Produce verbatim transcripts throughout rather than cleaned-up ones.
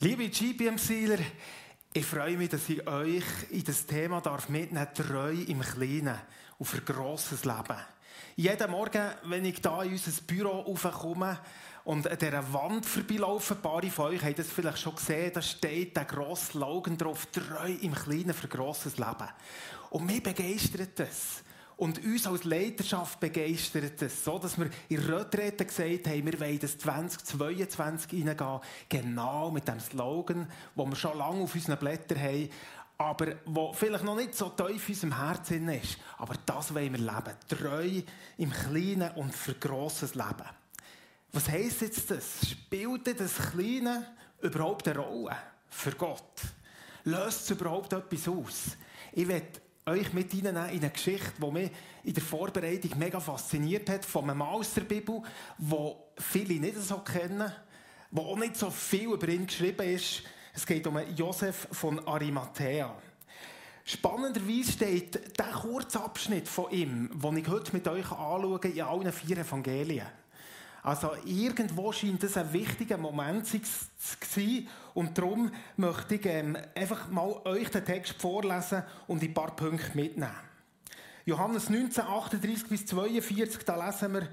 Liebe G B M-Sieler, ich freue mich, dass ich euch in das Thema darf mitnehmen darf, treu im Kleinen und für grosses Leben. Jeden Morgen, wenn ich hier in unser Büro raufkomme und an dieser Wand vorbeilaufe, ein paar von euch haben das vielleicht schon gesehen, da steht der grosse Slogan drauf, treu im Kleinen für grosses Leben. Und mich begeistert das. Und uns als Leiterschaft begeistert es, so dass wir in Retrette gesagt haben, wir wollen das zwanzig zweiundzwanzig hineingehen, genau mit dem Slogan, den wir schon lange auf unseren Blättern haben, aber der vielleicht noch nicht so tief in unserem Herzen ist. Aber das wollen wir leben, treu im Kleinen und für grosses Leben. Was heisst jetzt das? Spielt das Kleine überhaupt eine Rolle für Gott? Löst es überhaupt etwas aus? Ich will euch mit hineinnehmen in eine Geschichte, die mich in der Vorbereitung mega fasziniert hat, von einem Mann aus der Bibel, den viele nicht so kennen, wo auch nicht so viel über ihn geschrieben ist. Es geht um Josef von Arimathea. Spannenderweise steht der Kurzabschnitt von ihm, den ich heute mit euch anschaue, in allen vier Evangelien. Also irgendwo scheint das ein wichtiger Moment zu sein und darum möchte ich ähm, einfach mal euch den Text vorlesen und ein paar Punkte mitnehmen. Johannes neunzehn, achtunddreissig bis zweiundvierzig, da lesen wir,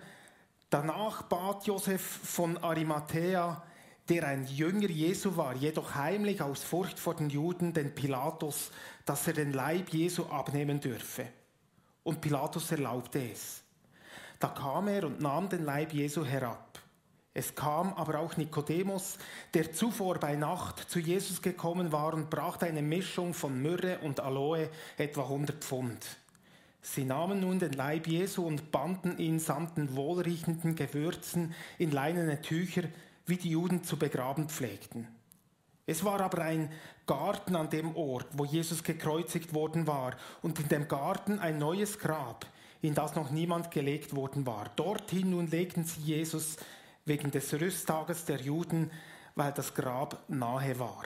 danach bat Josef von Arimathea, der ein Jünger Jesu war, jedoch heimlich aus Furcht vor den Juden, den Pilatus, dass er den Leib Jesu abnehmen dürfe. Und Pilatus erlaubte es. Da kam er und nahm den Leib Jesu herab. Es kam aber auch Nikodemus, der zuvor bei Nacht zu Jesus gekommen war und brachte eine Mischung von Myrrhe und Aloe, etwa hundert Pfund. Sie nahmen nun den Leib Jesu und banden ihn samt den wohlriechenden Gewürzen in leinene Tücher, wie die Juden zu begraben pflegten. Es war aber ein Garten an dem Ort, wo Jesus gekreuzigt worden war, und in dem Garten ein neues Grab, in das noch niemand gelegt worden war. Dorthin nun legten sie Jesus wegen des Rüsttages der Juden, weil das Grab nahe war.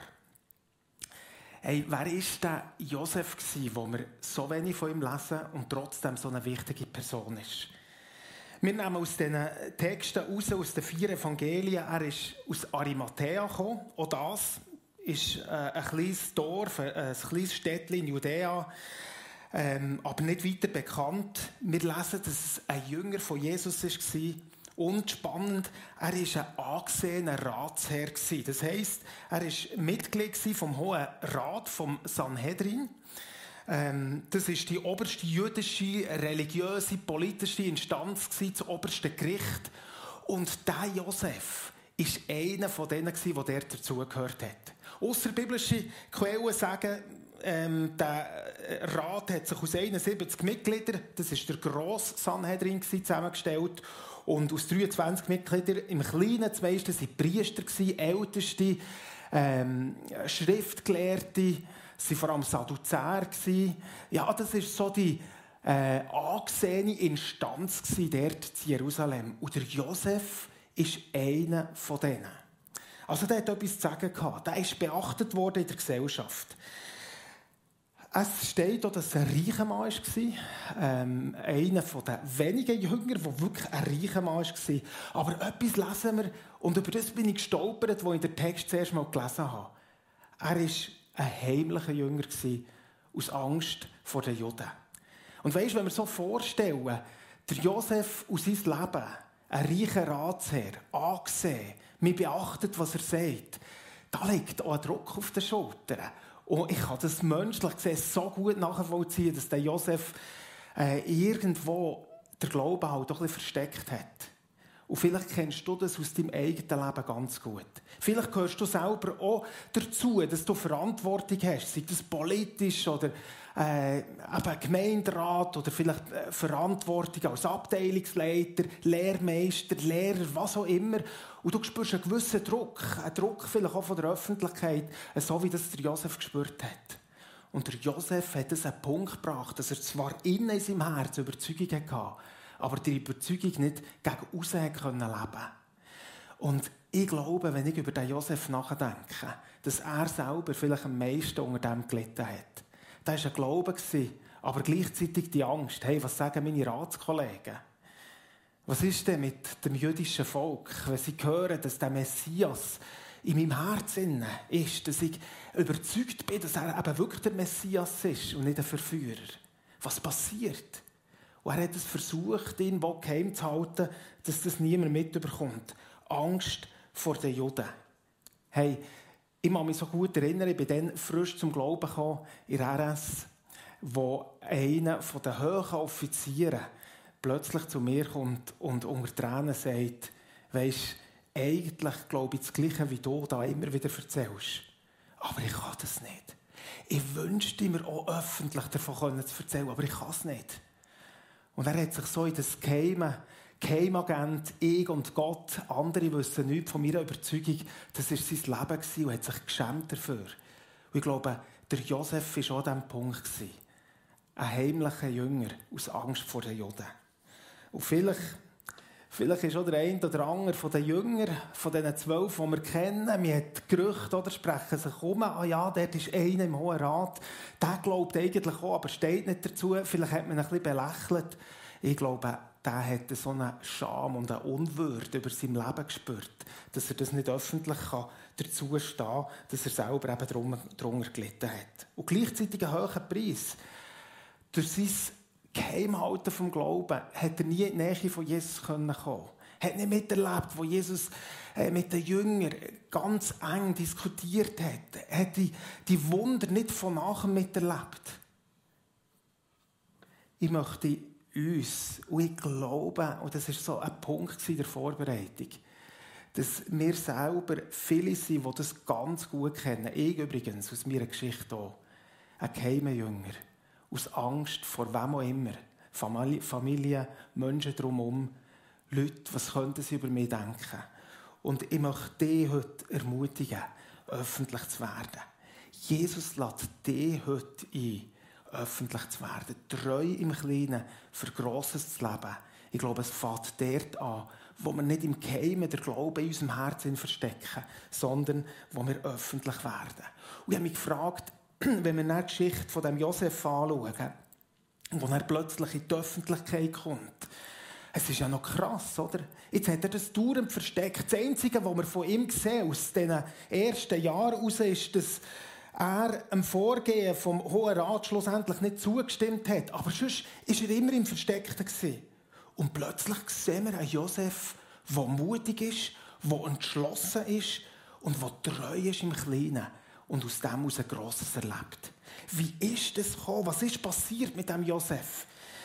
Hey, wer war der Josef gsi, wo wir so wenig von ihm lesen und trotzdem so eine wichtige Person ist? Wir nehmen aus diesen Texten raus, aus den vier Evangelien, er ist aus Arimathea gekommen. Auch das ist äh, ein kleines Dorf, äh, ein kleines Städtchen in Judäa, Ähm, aber nicht weiter bekannt. Wir lesen, dass es ein Jünger von Jesus war. Und spannend, er war ein angesehener Ratsherr. Das heisst, er war Mitglied vom Hohen Rat, vom Sanhedrin. Ähm, das ist die oberste jüdische, religiöse, politische Instanz, das oberste Gericht. Und der Josef war einer von denen, der dort dazugehört hat. Außerbiblische Quellen sagen, Ähm, der Rat hat sich aus einundsiebzig Mitgliedern, das war der grosse Sanhedrin, zusammengestellt. Und aus dreiundzwanzig Mitgliedern im Kleinen, die meisten waren Priester, Älteste, ähm, Schriftgelehrte, sie waren vor allem Sadduzäer. Ja, das war so die äh, angesehene Instanz dort in Jerusalem. Und der Josef ist einer von denen. Also der hat etwas zu sagen gehabt. Der ist beachtet worden in der Gesellschaft. Es steht auch, dass er ein reicher Mann war. Ähm, einer der wenigen Jünger, der wirklich ein reicher Mann war. Aber etwas lesen wir, und über das bin ich gestolpert, als ich den Text zuerst mal gelesen habe. Er war ein heimlicher Jünger aus Angst vor den Juden. Und weisst, wenn wir so vorstellen, der Josef aus seinem Leben, ein reicher Ratsherr, angesehen, mir beachtet, was er sagt, da liegt auch ein Druck auf den Schultern. Und ich kann das menschlich gesehen so gut nachvollziehen, dass der Josef äh, irgendwo den Glauben halt doch ein bisschen versteckt hat. Und vielleicht kennst du das aus deinem eigenen Leben ganz gut. Vielleicht gehörst du selber auch dazu, dass du Verantwortung hast, sei das politisch oder äh, eben Gemeinderat oder vielleicht äh, Verantwortung als Abteilungsleiter, Lehrmeister, Lehrer, was auch immer. Und du spürst einen gewissen Druck, einen Druck vielleicht auch von der Öffentlichkeit, so wie das der Josef gespürt hat. Und der Josef hat es einen Punkt gebracht, dass er zwar innen in seinem Herzen Überzeugung hatte, aber die Überzeugung nicht gegen aussen leben konnte. Und ich glaube, wenn ich über den Josef nachdenke, dass er selber vielleicht am meisten unter dem gelitten hat. Da war ein Glaube, aber gleichzeitig die Angst. Hey, was sagen meine Ratskollegen? Was ist denn mit dem jüdischen Volk, wenn sie hören, dass der Messias in meinem Herzen ist, dass ich überzeugt bin, dass er eben wirklich der Messias ist und nicht ein Verführer. Was passiert? Und er hat es versucht, ihn geheim zu halten, dass das niemand mitbekommt. Angst vor den Juden. Hey, ich kann mich so gut erinnern, ich bin dann frisch zum Glauben gekommen, in R S, wo einer der hohen Offiziere plötzlich zu mir kommt und unter Tränen sagt, weisst, eigentlich glaube ich das Gleiche, wie du da immer wieder erzählst. Aber ich kann das nicht. Ich wünschte mir auch öffentlich davon zu erzählen, aber ich kann es nicht. Und er hat sich so in das geheime, Geheimagent, ich und Gott, andere wissen nichts von meiner Überzeugung, das war sein Leben gewesen und hat sich geschämt dafür. Und ich glaube, der Josef war auch an diesem Punkt. Ein heimlicher Jünger aus Angst vor den Juden. Und vielleicht, vielleicht ist auch der eine oder andere von den Jüngern, von diesen zwölf, die wir kennen, man hat Gerüchte oder sprechen sich um, ah ja, dort ist einer im Hohen Rat, der glaubt eigentlich auch, aber steht nicht dazu. Vielleicht hat man ihn ein bisschen belächelt. Ich glaube, der hat so eine Scham und eine Unwürde über sein Leben gespürt, dass er das nicht öffentlich dazu stehen kann, dass er selber eben darunter gelitten hat. Und gleichzeitig einen hohen Preis. Durch sein Geheimhalten vom Glauben hat er nie in die Nähe von Jesus kommen können. Er hat nicht miterlebt, wo Jesus äh, mit den Jüngern ganz eng diskutiert hat. Er hat die, die Wunder nicht von nachher miterlebt. Ich möchte uns, und ich glaube, und das war so ein Punkt in der Vorbereitung, dass wir selber viele sind, die das ganz gut kennen. Ich übrigens, aus meiner Geschichte auch. Ein geheimer Jünger. Aus Angst vor wem auch immer. Familie, Familie Menschen drumherum, Leute, was könnten sie über mich denken? Und ich möchte dich heute ermutigen, öffentlich zu werden. Jesus lädt dich heute ein, öffentlich zu werden. Treu im Kleinen, für Grosses zu leben. Ich glaube, es fängt dort an, wo wir nicht im Geheimen der Glaube in unserem Herzen verstecken, sondern wo wir öffentlich werden. Und ich habe mich gefragt, wenn wir die Geschichte von dem Josef anschauen, wo er plötzlich in die Öffentlichkeit kommt. Es ist ja noch krass, oder? Jetzt hat er das dauernd versteckt. Das Einzige, was wir von ihm sehen, aus diesen ersten Jahren heraus, ist, dass er dem Vorgehen vom Hohen Rat schlussendlich nicht zugestimmt hat. Aber sonst war er immer im Versteckten. Und plötzlich sehen wir einen Josef, der mutig ist, der entschlossen ist und der treu ist im Kleinen. Und aus dem heraus ein Grosses erlebt. Wie ist das gekommen? Was ist passiert mit dem Josef?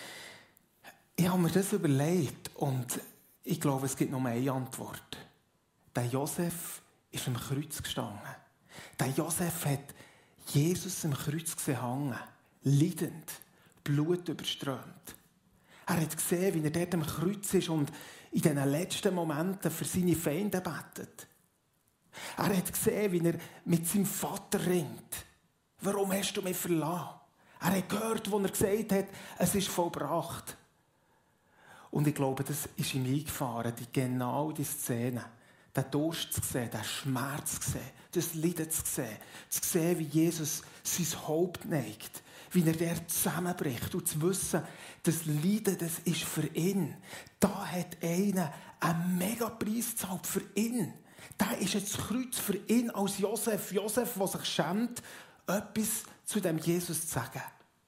Ich habe mir das überlegt und ich glaube, es gibt nur eine Antwort. Der Josef ist am Kreuz gestanden. Der Josef hat Jesus am Kreuz gesehen, leidend, Blut überströmt. Er hat gesehen, wie er dort am Kreuz ist und in diesen letzten Momenten für seine Feinde betet. Er hat gesehen, wie er mit seinem Vater ringt. Warum hast du mich verlassen? Er hat gehört, wo er gesagt hat, es ist vollbracht. Und ich glaube, das ist ihm eingefahren, die, genau die Szene. Den Durst zu sehen, den Schmerz zu sehen, das Leiden zu sehen. Zu sehen, wie Jesus sein Haupt neigt. Wie er der zusammenbricht. Und zu wissen, das Leiden, das ist für ihn. Da hat einer einen mega Preis gezahlt für ihn. Da ist jetzt das Kreuz für ihn als Josef. Josef, der sich schämt, etwas zu dem Jesus zu sagen.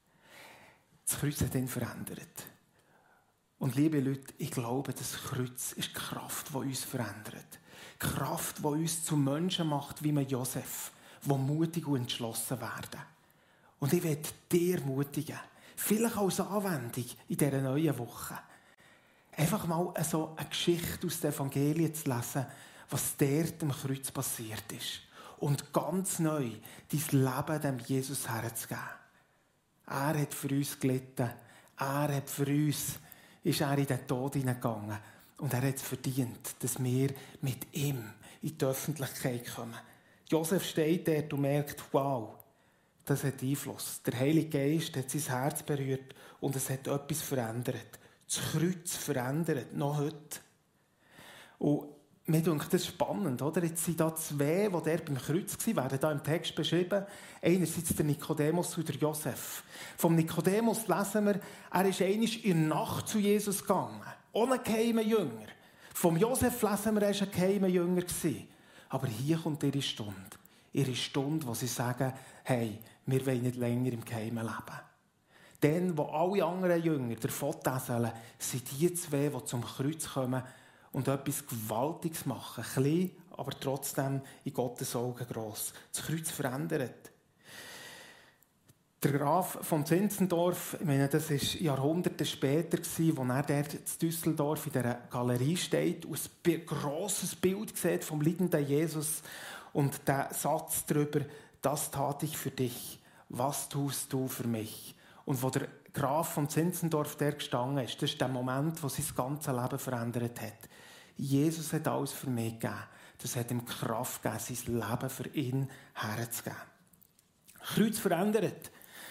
Das Kreuz hat ihn verändert. Und liebe Leute, ich glaube, das Kreuz ist die Kraft, die uns verändert. Die Kraft, die uns zu Menschen macht, wie wir Josef, die mutig und entschlossen werden. Und ich werde dir ermutigen, vielleicht als Anwendung in dieser neuen Woche, einfach mal so eine Geschichte aus den Evangelien zu lesen, was dort am Kreuz passiert ist. Und ganz neu dein Leben dem Jesus herzugeben. Er hat für uns gelitten. Er hat für uns, ist er in den Tod hineingegangen. Und er hat es verdient, dass wir mit ihm in die Öffentlichkeit kommen. Josef steht dort und merkt, wow, das hat Einfluss. Der Heilige Geist hat sein Herz berührt und es hat etwas verändert. Das Kreuz verändert, noch heute. Und mir denkt das spannend, oder? Jetzt sind da zwei, die dort beim Kreuz waren, werden da im Text beschrieben. Einerseits der Nikodemus und der Josef. Vom Nikodemus lesen wir, er ist einmal in der Nacht zu Jesus gegangen. Ohne geheimen Jünger. Vom Josef lesen wir, er war ein geheimer Jünger. Aber hier kommt ihre Stunde. Ihre Stunde, wo sie sagen, hey, wir wollen nicht länger im Geheimen leben. Dann, wo alle anderen Jünger davon täseln, sind die zwei, die zum Kreuz kommen und etwas Gewaltiges machen. Klein, aber trotzdem in Gottes Augen gross. Das Kreuz verändert. Der Graf von Zinzendorf, ich meine, das war Jahrhunderte später, als er dort in Düsseldorf in dieser Galerie steht und ein grosses Bild sieht vom liegenden Jesus und der Satz darüber, das tat ich für dich, was tust du für mich? Und wo der Graf von Zinzendorf der gestanden ist, das ist der Moment, wo sein ganzes Leben verändert hat. Jesus hat alles für mich gegeben. Das hat ihm Kraft gegeben, sein Leben für ihn herzugeben. Kreuz verändert.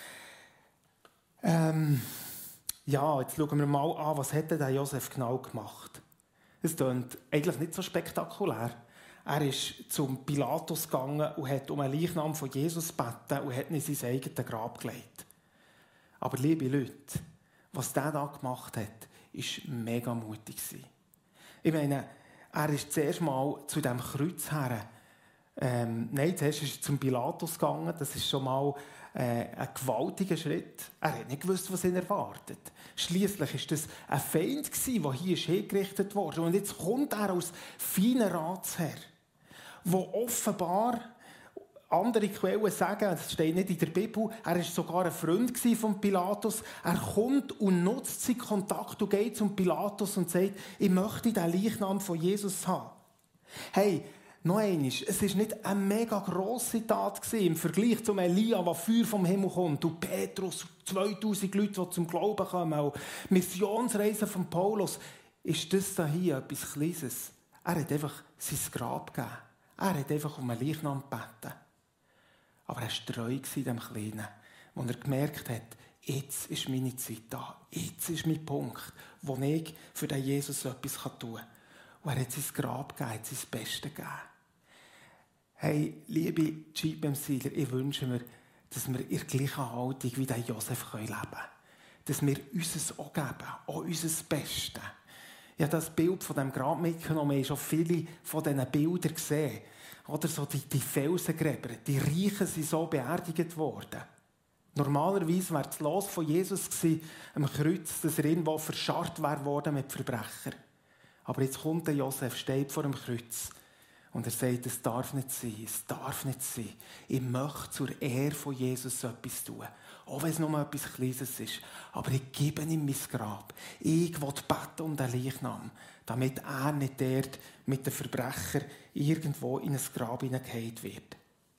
Ähm, ja, jetzt schauen wir mal an, was hat denn Josef genau gemacht? Es klingt eigentlich nicht so spektakulär. Er ist zum Pilatus gegangen und hat um einen Leichnam von Jesus gebeten und hat ihn in sein eigenes Grab gelegt. Aber liebe Leute, was der da gemacht hat, war mega mutig. Ich meine, er ist zuerst mal zu diesem Kreuz her. Ähm, nein, zuerst ist er zum Pilatus gegangen. Das ist schon mal äh, ein gewaltiger Schritt. Er hat nicht gewusst, was ihn erwartet. Schliesslich war das ein Feind, der hier hingerichtet wurde. Und jetzt kommt er als feiner Ratsherr, der offenbar, andere Quellen sagen, das steht nicht in der Bibel, er war sogar ein Freund von Pilatus. Er kommt und nutzt seinen Kontakt und geht zum Pilatus und sagt, ich möchte den Leichnam von Jesus haben. Hey, noch einmal, es war nicht eine mega grosse Tat im Vergleich zum Elia, der Feuer vom Himmel kommt, und Petrus, zweitausend Leute, die zum Glauben kommen, und Missionsreisen von Paulus. Ist das hier etwas Kleines? Er hat einfach sein Grab gegeben. Er hat einfach um einen Leichnam gebeten. Aber er war treu in dem Kleinen, wo er gemerkt hat, jetzt ist meine Zeit da. Jetzt ist mein Punkt, wo ich für den Jesus etwas tun kann. Und er hat sein Grab gegeben, hat sein Bestes gegeben. Hey, liebe G B M-Siedler, ich wünsche mir, dass wir in der gleichen Haltung wie der Josef leben können. Dass wir uns auch geben, auch unser Bestes. Ich habe das Bild von diesem Grab mitgenommen, ich habe schon viele von diesen Bildern gesehen. Oder so die, die Felsengräber, die Reichen sind so beerdigt worden. Normalerweise wäre das Los von Jesus gewesen, am Kreuz, dass er irgendwo verscharrt wäre worden mit Verbrechern. Aber jetzt kommt der Josef, steht vor dem Kreuz und er sagt, es darf nicht sein, es darf nicht sein. Ich möchte zur Ehre von Jesus etwas tun. Auch wenn es nur etwas Kleines ist. Aber ich gebe ihm mein Grab. Ich will beten um den Leichnam, damit er nicht dort mit den Verbrechern irgendwo in ein Grab hineingefallen wird.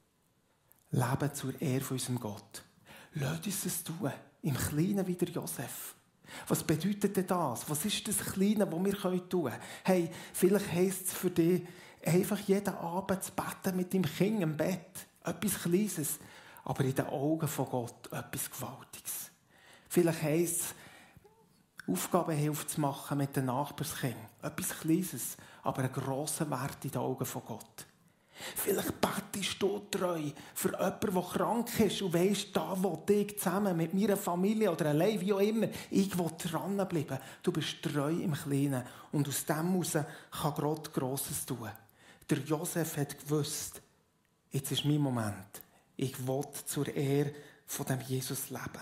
Leben zur Ehre von unserem Gott. Lasst uns das tun, im Kleinen wie der Josef. Was bedeutet denn das? Was ist das Kleine, was wir tun können? Hey, vielleicht heisst es für dich, einfach jeden Abend zu beten mit deinem Kind im Bett. Etwas Kleines, aber in den Augen von Gott etwas Gewaltiges. Vielleicht heisst es, Aufgabenhilfe zu machen mit den Nachbarskindern. Etwas Kleines, aber einen grossen Wert in den Augen von Gott. Vielleicht betest du treu für jemanden, der krank ist und weisst, da will ich zusammen mit meiner Familie oder allein, wie auch immer, ich will dranbleiben. Du bist treu im Kleinen und aus dem heraus kann Gott Grosses tun. Der Josef hat gewusst, jetzt ist mein Moment. Ich will zur Ehre von dem Jesus leben.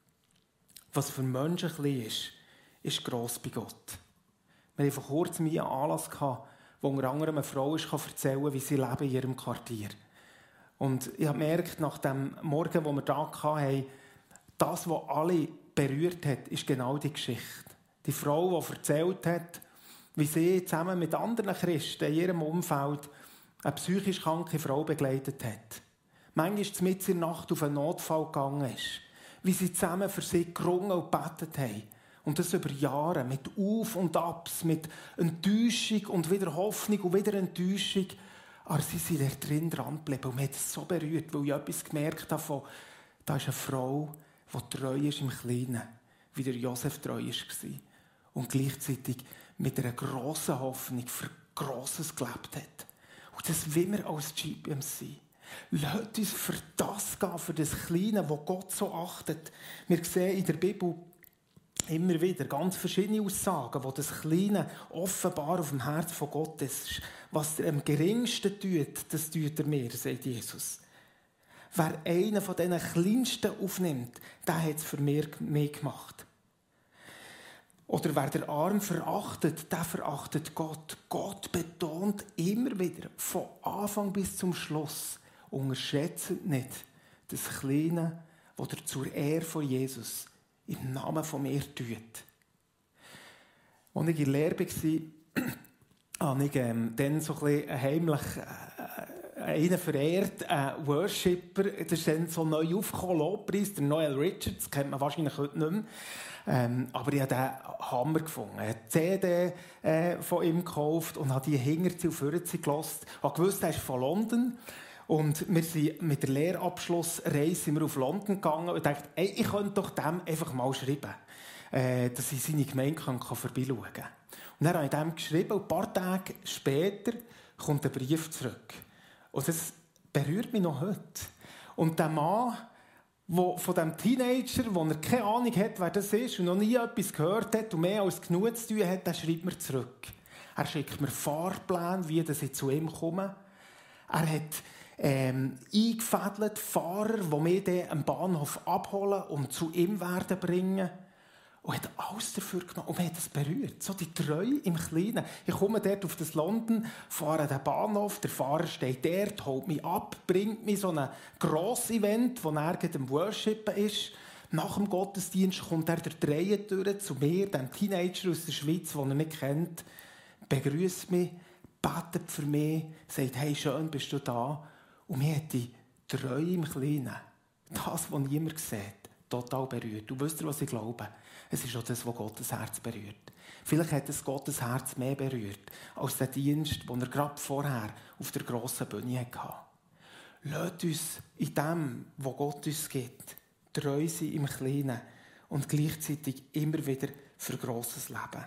Was für Menschen klein ist, ist gross bei Gott. Wir hatten vor kurzem einen Anlass, wo unter anderem eine Frau erzählen kann, wie sie leben in ihrem Quartier. Und ich habe gemerkt, nach dem Morgen, wo wir da hatten, das, was alle berührt hat, ist genau die Geschichte. Die Frau, die erzählt hat, wie sie zusammen mit anderen Christen in ihrem Umfeld eine psychisch kranke Frau begleitet hat. Manchmal mitten in der Nacht auf einen Notfall gegangen ist. Wie sie zusammen für sie gerungen und gebetet haben. Und das über Jahre, mit Auf und Abs, mit Enttäuschung und wieder Hoffnung und wieder Enttäuschung. Aber sie sind da drin dran geblieben und mich hat es so berührt, weil ich etwas gemerkt habe von, da ist eine Frau, die treu ist im Kleinen, wie der Josef treu war. Und gleichzeitig mit einer grossen Hoffnung für Grosses gelebt hat. Und das will wir als G B M sein. Lasst uns für das gehen, für das Kleine, das Gott so achtet. Wir sehen in der Bibel, immer wieder ganz verschiedene Aussagen, wo das Kleine offenbar auf dem Herz von Gott ist. Was er am geringsten tut, das tut er mir, sagt Jesus. Wer einen von diesen Kleinsten aufnimmt, der hat es für mich gemacht. Oder wer den Arm verachtet, der verachtet Gott. Gott betont immer wieder, von Anfang bis zum Schluss, unterschätzt nicht das Kleine, das er zur Ehre von Jesus im Namen von mir tut. Als ich in der Lehre war, habe ich ähm, dann so ein bisschen heimlich äh, einen verehrt, einen Worshipper, der ist dann so neu aufgekommen, Lobpreis, der Noel Richards, kennt man wahrscheinlich heute nicht mehr. Ähm, aber ich habe den Hammer gefunden. Ich habe die C D äh, von ihm gekauft und habe die hinterher auf Fürzi gehört. Ich habe gewusst, er ist von London. Und wir sind mit der Lehrabschlussreise sind wir auf London gegangen und dachte, ey, ich könnte doch dem einfach mal schreiben, äh, dass ich seine Gemeinde kann, kann vorbeischauen kann. Und dann habe ich dem geschrieben und ein paar Tage später kommt ein Brief zurück. Und das berührt mich noch heute. Und der Mann, wo, von dem Teenager, der keine Ahnung hat, wer das ist und noch nie etwas gehört hat und mehr als genug zu tun hat, der schreibt mir zurück. Er schickt mir Fahrpläne, wie ich zu ihm komme. Er hat ähm, eingefädelt Fahrer, die mich dann am Bahnhof abholen und zu ihm werden bringen. Und hat alles dafür genommen und mich hat das berührt. So die Treue im Kleinen. Ich komme dort auf das London, fahre an den Bahnhof, der Fahrer steht dort, holt mich ab, bringt mich so ein grosses Event, wo er am Worshipen ist. Nach dem Gottesdienst kommt er der Reihe durch zu mir, dem Teenager aus der Schweiz, den er nicht kennt, begrüßt mich, betet für mich, sagt, hey, schön bist du da. Und mich hat die Treue im Kleinen, das, was niemand sieht, total berührt. Du weißt, was ich glaube? Es ist auch das, was Gottes Herz berührt. Vielleicht hat es Gottes Herz mehr berührt, als der Dienst, den er gerade vorher auf der grossen Bühne hatte. Lasst uns in dem, was Gott uns gibt, treu sein im Kleinen und gleichzeitig immer wieder für grosses Leben.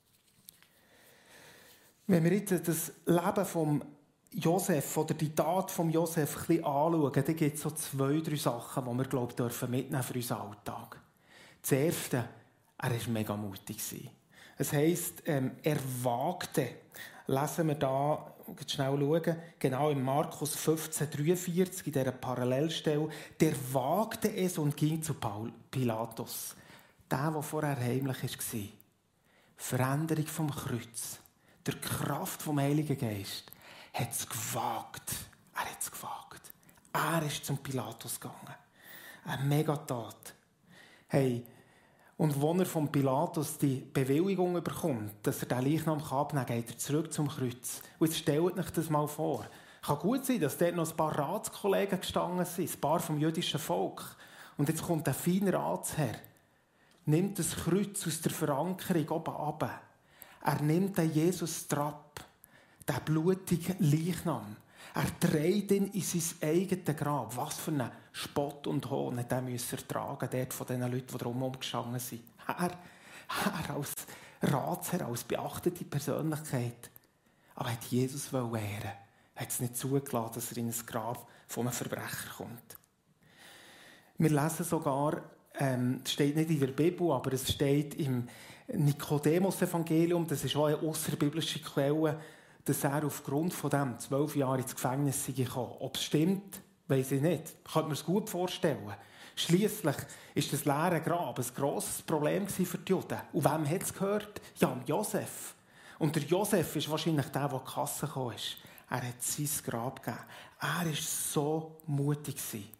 Wenn wir jetzt das Leben von Josef oder die Tat von Josef ein bisschen anschauen, dann gibt es so zwei, drei Sachen, die wir, glaube ich, dürfen mitnehmen für unseren Alltag. Das Erste, er war mega mutig. Es heisst, ähm, er wagte, lesen wir da, schnell schauen, genau in Markus fünfzehn dreiundvierzig, in dieser Parallelstelle, der wagte es und ging zu Pilatus. Der, der vorher heimlich war. Veränderung vom Kreuz. Der Kraft vom Heiligen Geist hat es gewagt. Er hat es gewagt. Er ist zum Pilatus gegangen. Eine Megatat. Hey, und als er von Pilatus die Bewilligung bekommt, dass er den Leichnam abnehmen kann, geht er zurück zum Kreuz. Und jetzt stellt euch das mal vor. Es kann gut sein, dass dort noch ein paar Ratskollegen gestanden sind, ein paar vom jüdischen Volk. Und jetzt kommt ein feiner Ratsherr, nimmt das Kreuz aus der Verankerung oben runter. Er nimmt den Jesus-Trapp, den blutigen Leichnam. Er trägt ihn in sein eigenes Grab. Was für einen Spott und Hohn hat er ertragen, dort von den Leuten, die drumherum gestanden sind. Er, er als Ratsherr, als beachtete Persönlichkeit. Aber er hat Jesus ehren. Er hat es nicht zugelassen, dass er in ein Grab von einem Verbrecher kommt. Wir lesen sogar, ähm, es steht nicht in der Bibel, aber es steht im Nikodemus-Evangelium, das ist auch eine außerbiblische Quelle, dass er aufgrund von dem zwölf Jahre ins Gefängnis gekommen ist. Ob es stimmt, weiss ich nicht. Ich könnte mir es gut vorstellen. Schliesslich ist das leere Grab ein grosses Problem für die Juden. Und wem hat es gehört? Ja, Josef. Und der Josef ist wahrscheinlich der, der in die Kasse gekommen ist. Er hat sein Grab gegeben. Er war so mutig.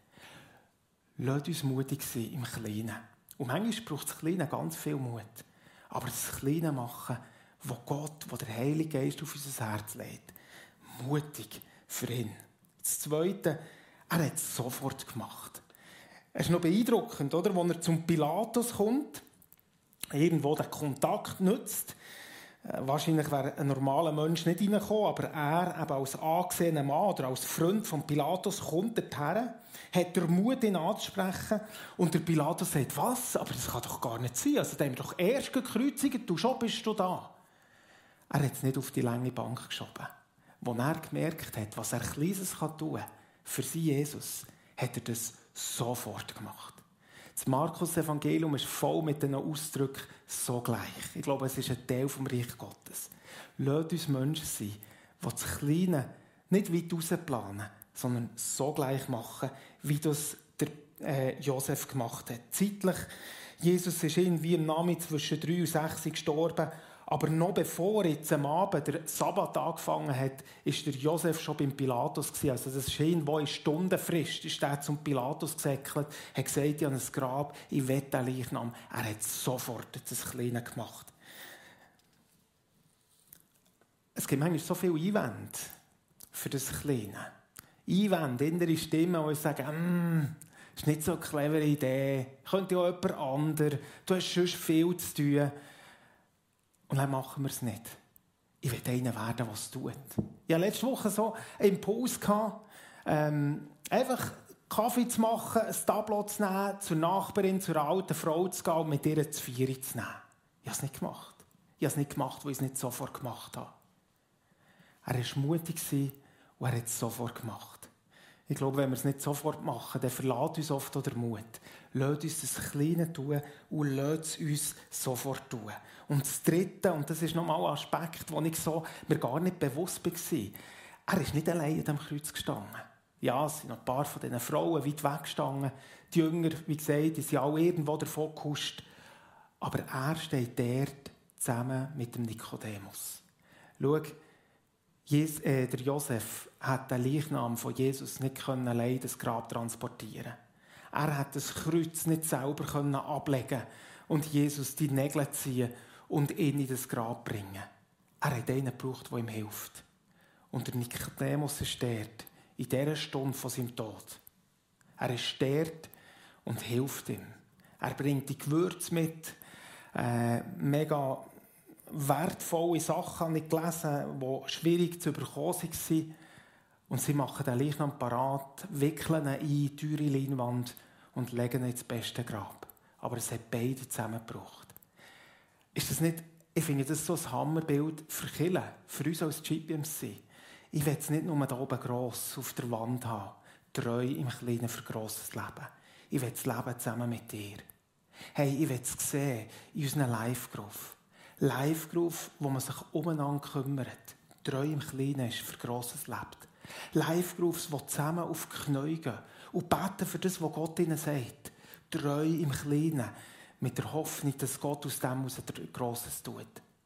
Lasst uns mutig sein im Kleinen. Und manchmal braucht das Kleine ganz viel Mut. Aber das Kleine machen, wo Gott, wo der Heilige Geist auf unser Herz legt. Mutig für ihn. Das Zweite, er hat es sofort gemacht. Es ist noch beeindruckend, oder? Als er zum Pilatus kommt, irgendwo den Kontakt nutzt. Wahrscheinlich wäre ein normaler Mensch nicht reingekommen, aber er, eben als angesehener Mann oder als Freund von Pilatus, kommt dorthin, hat den Mut, ihn anzusprechen. Und der Pilatus sagt, was? Aber das kann doch gar nicht sein. Also, der haben wir doch erst gekreuzigt, du schon bist du da. Er hat es nicht auf die lange Bank geschoben. Als er gemerkt hat, was er Kleines tun kann für sie Jesus, hat er das sofort gemacht. Das Markus-Evangelium ist voll mit diesen Ausdrücken «so gleich». Ich glaube, es ist ein Teil vom Reich Gottes. Lasst uns Menschen sein, die das Kleine nicht weit rausplanen, sondern so gleich machen, wie das der äh, Josef gemacht hat. Zeitlich, Jesus ist irgendwie im Namen zwischen drei und sechs gestorben, aber noch bevor jetzt am Abend der Sabbat angefangen hat, ist der Josef schon beim Pilatus gewesen. Also das ist irgendwo in Stundenfrist, ist er zum Pilatus gesäckelt, hat gesagt, ich habe ein Grab, ich will den Leichnam. Er hat sofort das Kleine gemacht. Es gibt manchmal so viele Einwände für das Kleine. Einwände, innere Stimmen, die sagen, mm, das ist nicht so eine clevere Idee, könnte ja jemand anderes, du hast sonst viel zu tun. Und dann machen wir es nicht. Ich will einer werden, der es tut. Ich hatte letzte Woche so einen Impuls, ähm, einfach Kaffee zu machen, ein Tableau zu nehmen, zur Nachbarin, zur alten Frau zu gehen und mit ihr zu Vieri zu nehmen. Ich habe es nicht gemacht. Ich habe es nicht gemacht, weil ich es nicht sofort gemacht habe. Er war mutig und er hat es sofort gemacht. Ich glaube, wenn wir es nicht sofort machen, dann verlässt uns oft der Mut. Lasst uns das Kleine tun und lasst es uns sofort tun. Und das Dritte, und das ist nochmal ein Aspekt, den ich so, mir gar nicht bewusst war, er ist nicht allein an dem Kreuz gestanden. Ja, es sind noch ein paar von diesen Frauen weit weg gestanden. Die Jünger, wie gesagt, die sind alle irgendwo davon gehuscht. Aber er steht dort zusammen mit dem Nikodemus. Schau, Jes, äh, der Josef hat den Leichnam von Jesus nicht können allein das Grab transportieren. Er hat das Kreuz nicht selber können ablegen und Jesus die Nägel ziehen und ihn in das Grab bringen. Er hat einen gebraucht, der ihm hilft. Und der Nikodemus ist dort, in dieser Stunde von seinem Tod. Er ist dort und hilft ihm. Er bringt die Gewürze mit, äh, mega wertvolle Sachen habe ich gelesen, die schwierig zu bekommen waren. Und sie machen den Leichnam parat, wickeln ihn in teure Leinwand und legen ihn ins beste Grab. Aber es hat beide zusammengebracht. Ist das nicht, ich finde das so ein Hammerbild für Kirche, für uns als G P M C. Ich will es nicht nur da oben gross auf der Wand haben, treu im Kleinen für grosses Leben. Ich will das Leben zusammen mit dir. Hey, ich will es sehen in unseren Live-Groove. Live-Groove, wo man sich umeinander kümmert, treu im Kleinen ist, für Grosses lebt. Live-Grooves, die zusammen auf die Knie gehen und beten für das, was Gott ihnen sagt. Treu im Kleinen, mit der Hoffnung, dass Gott aus dem heraus Grosses tut.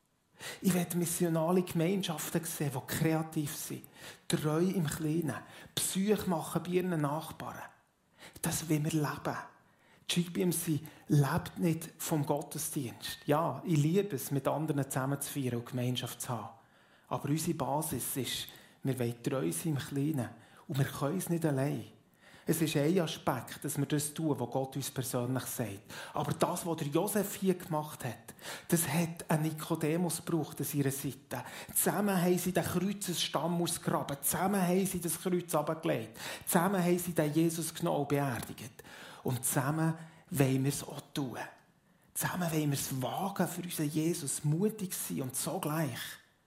Ich will missionale Gemeinschaften sehen, die kreativ sind, treu im Kleinen, Besuche machen bei ihren Nachbarn. Das will wir leben. G P M C lebt nicht vom Gottesdienst. Ja, ich liebe es, mit anderen zusammen zu feiern und Gemeinschaft zu haben. Aber unsere Basis ist, wir wollen treu sein im Kleinen. Und wir können es nicht allein. Es ist ein Aspekt, dass wir das tun, was Gott uns persönlich sagt. Aber das, was der Josef hier gemacht hat, das hat ein Nikodemus gebraucht an seiner Seite. Zusammen haben sie den Kreuzesstamm ausgegraben. Zusammen haben sie das Kreuz abgelegt. Zusammen haben sie den Jesus genommen und beerdigt. Und zusammen wollen wir es auch tun. Zusammen wollen wir es wagen, für unseren Jesus mutig sein und so gleich.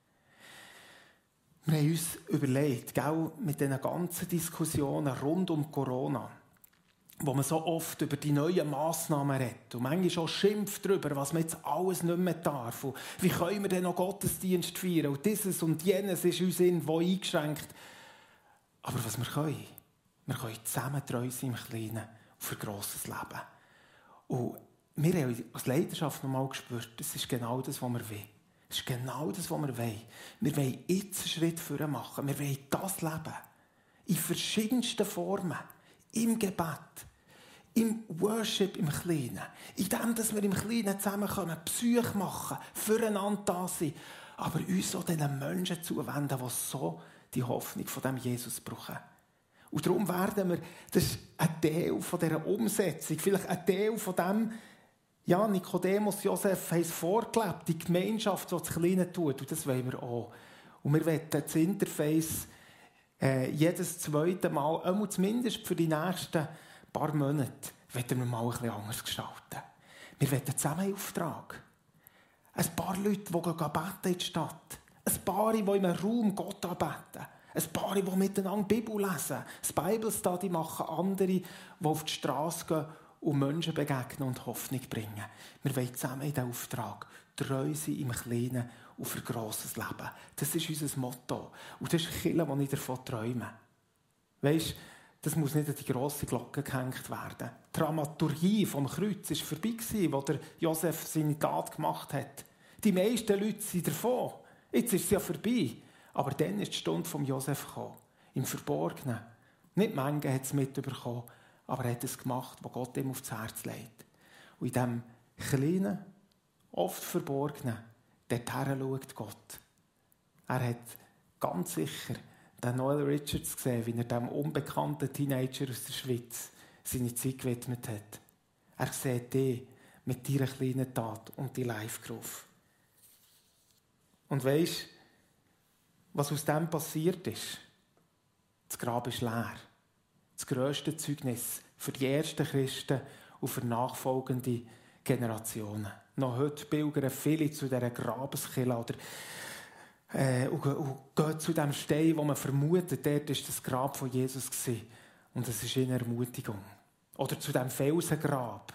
Wir haben uns überlegt, gell, mit diesen ganzen Diskussionen rund um Corona, wo man so oft über die neuen Massnahmen redet und manchmal auch schimpft darüber, was man jetzt alles nicht mehr darf. Und wie können wir denn noch Gottesdienst feiern? Und dieses und jenes ist uns irgendwo eingeschränkt. Aber was wir können, wir können zusammen treu sein im Kleinen für grosses Leben. Und wir haben als Leidenschaft noch mal gespürt, das ist genau das, was wir wollen. Das ist genau das, was wir wollen. Wir wollen jetzt einen Schritt vorwärts machen. Wir wollen das leben. In verschiedensten Formen. Im Gebet. Im Worship im Kleinen. In dem, dass wir im Kleinen zusammenkommen, Besuche machen, füreinander da sind. Aber uns auch diesen Menschen zuwenden, die so die Hoffnung von diesem Jesus brauchen. Und darum werden wir, das ist ein Teil von dieser Umsetzung, vielleicht ein Teil von dem, ja, Nikodemus, Josef haben es vorgelebt, die Gemeinschaft, die das Kleine tut, und das wollen wir auch. Und wir wollen das Interface äh, jedes zweite Mal, äh, zumindest für die nächsten paar Monate, wollen wir mal ein bisschen anders gestalten. Wir wollen zusammen einen Auftrag. Ein paar Leute, die beten in die Stadt. Ein paar, die in einem Raum Gott anbeten. Ein paar, die miteinander Bibel lesen. Das Bible Study machen. Andere, die auf die Straße gehen und Menschen begegnen und Hoffnung bringen. Wir wollen zusammen in diesen Auftrag treu sein im Kleinen und für grosses Leben. Das ist unser Motto. Und das ist ein Kirche, das ich davon träume. Weisst, das muss nicht an die grosse Glocke gehängt werden. Die Dramaturgie vom Kreuz war vorbei, wo der Josef seine Tat gemacht hat. Die meisten Leute sind davon. Jetzt ist es ja vorbei. Aber dann ist die Stunde von Josef gekommen. Im Verborgenen. Nicht Menge hat es mitbekommen, aber er hat es gemacht, was Gott ihm aufs Herz legt. Und in diesem kleinen, oft Verborgenen, dorthin schaut Gott. Er hat ganz sicher den Noel Richards gesehen, wie er dem unbekannten Teenager aus der Schweiz seine Zeit gewidmet hat. Er sieht dich mit deiner kleinen Tat und die Live-Geruf. Und weisst, was aus dem passiert ist? Das Grab ist leer. Das grösste Zeugnis für die ersten Christen und für nachfolgende Generationen. Noch heute pilgern viele zu dieser Grabeskille oder äh, und, und gehen zu dem Stein, wo man vermutet, dort war das Grab von Jesus gewesen. Und es ist eine Ermutigung. Oder zu dem Felsengrab.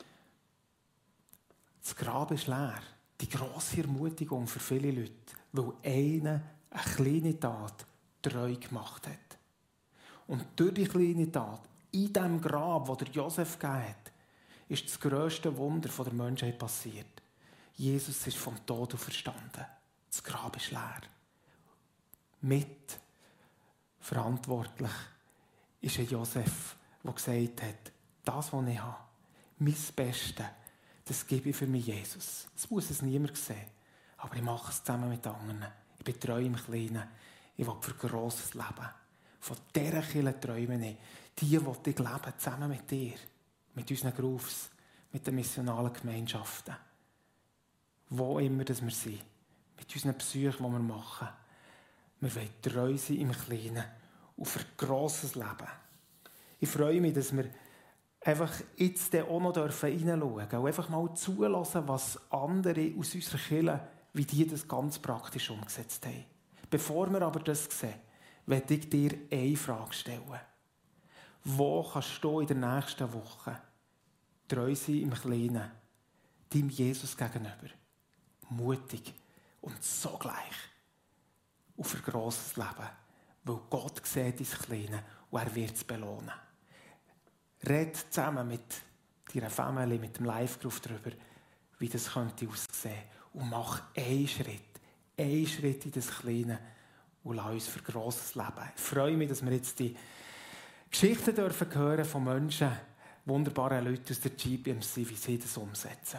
Das Grab ist leer. Die grosse Ermutigung für viele Leute, weil einer eine kleine Tat treu gemacht hat. Und durch die kleine Tat, in diesem Grab, das der Josef gegeben hat, ist das grösste Wunder der Menschheit passiert. Jesus ist vom Tod auferstanden. Das Grab ist leer. Mit verantwortlich ist ein Josef, der gesagt hat, das, was ich habe, mein Bestes, das gebe ich für mich Jesus. Das muss es niemand sehen. Aber ich mache es zusammen mit anderen. Ich bin treu im Kleinen. Ich will für grosses Leben. Von dieser Kirche träume ich. Die will ich leben, zusammen mit dir. Mit unseren Grufs, mit den missionalen Gemeinschaften. Wo immer das wir sind. Mit unseren Psychen, die wir machen. Wir wollen treu sein im Kleinen und für grosses Leben. Ich freue mich, dass wir einfach jetzt auch noch reinschauen dürfen und einfach mal zulassen, was andere aus unserer Kirche, wie die das ganz praktisch umgesetzt haben. Bevor wir aber das sehen, möchte ich dir eine Frage stellen. Wo kannst du in der nächsten Woche treu sein im Kleinen, deinem Jesus gegenüber, mutig und so gleich und für grosses Leben, weil Gott sieht dein Kleine und er wird es belohnen. Red zusammen mit deiner Familie, mit dem Live-Geruf darüber, wie das könnte aussehen. Und mach einen Schritt, einen Schritt in das Kleine und lass uns für grosses Leben. Ich freue mich, dass wir jetzt die Geschichten dürfen hören von Menschen, wunderbaren Leuten aus der G B M C, wie sie das umsetzen.